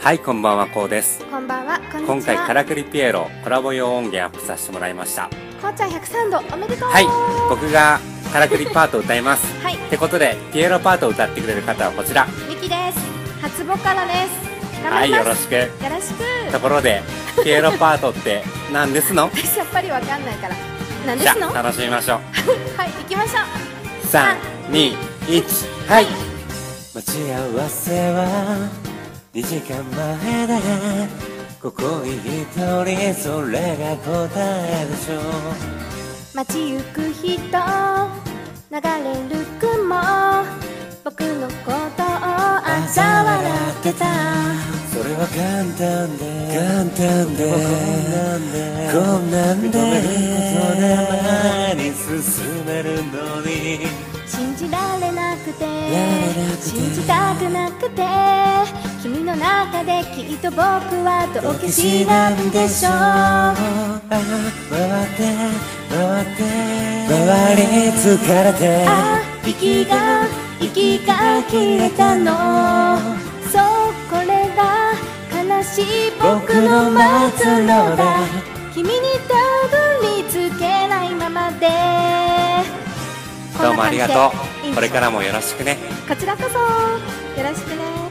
はい、こんばんは、こうです。 こんばんは、こんにちは。 今回からくりピエロコラボ用音源アップさせてもらいました。 こうちゃん103度おめでとう。 はい、僕がからくりパートを歌います。 はい。 ってことでピエロパートを歌ってくれる方はこちら。 ミキです。初ボカロです。頑はい、 張ります。 よろしく。 よろしく。 ところでピエロパートって何ですの？ さっぱりわかんないから何でじゃすの？ あ楽しみましょう。 はい、行きましょう。 3、2、1、はい。待ち合わせは2時間前だ。ここに一人、それが答えでしょう。 街行く人、流れる雲、僕のことを嘲笑ってた。 それは簡単で簡単でこんなんで前に進めるのに信じられなくて信じたくなくて、君の中できっと僕は道化師なんでしょう。 回って回って回り疲れて息が切れたの。そう、これが悲しい僕の末路だ。君にたどり着けないままで。 どうもありがとう。これからもよろしくね。 こちらこそよろしくね。